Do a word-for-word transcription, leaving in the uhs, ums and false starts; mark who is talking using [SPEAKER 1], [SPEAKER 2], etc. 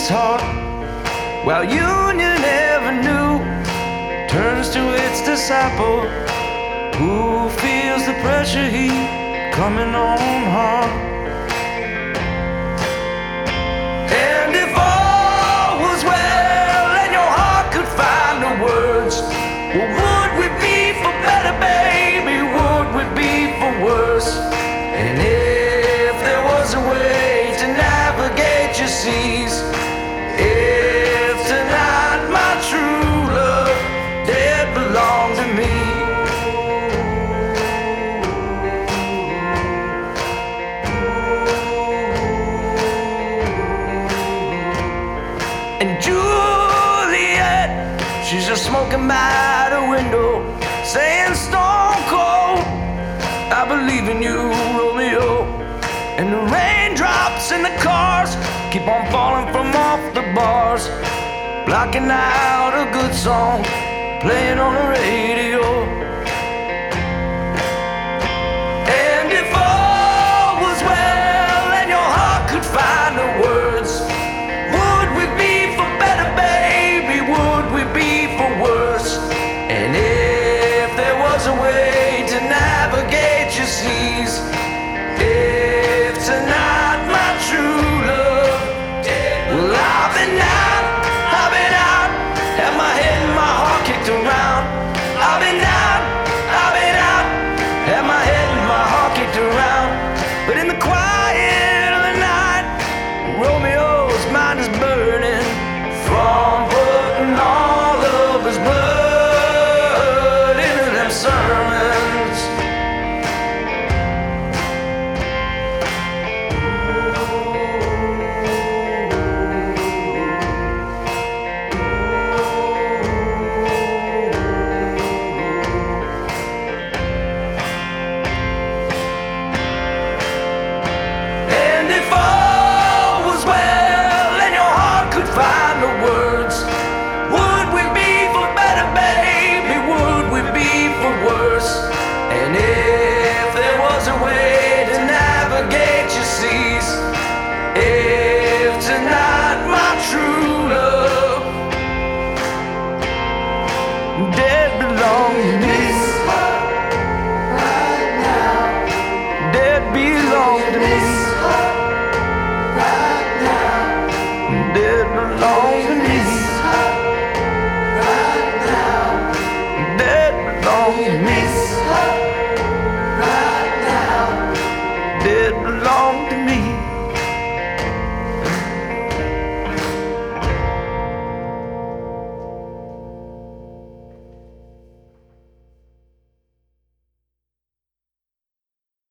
[SPEAKER 1] his heart, while union never knew, turns to its disciple, who feels the pressure heat coming on hard. And if all was well and your heart could find the words, well, would we be for better, baby? Would we be for worse? And if there was a way to navigate your seas, if tonight my true love did belong to me, and Juliet, she's just smoking by the window, saying stone cold, I believe in you, Romeo. And the raindrops in the cars keep on falling from off the bars, blocking out a good song playing on the radio. And if all was well and your heart could find the words, would we be for better, baby? Would we be for worse? And if there was a way to navigate your seas, if tonight my true love did, well, I've been out, I've been out, had my head and my heart kicked around. I've been out, I've been out, had my head and my heart kicked around. But in the quiet of the night, Romeo's mind is burning from putting all of his blood into them sermons. And if all was well and your heart could find the words, would we be for better, baby? Would we be for worse? And if there was a way to navigate your seas, if tonight my true love did belong to me, did belong to me.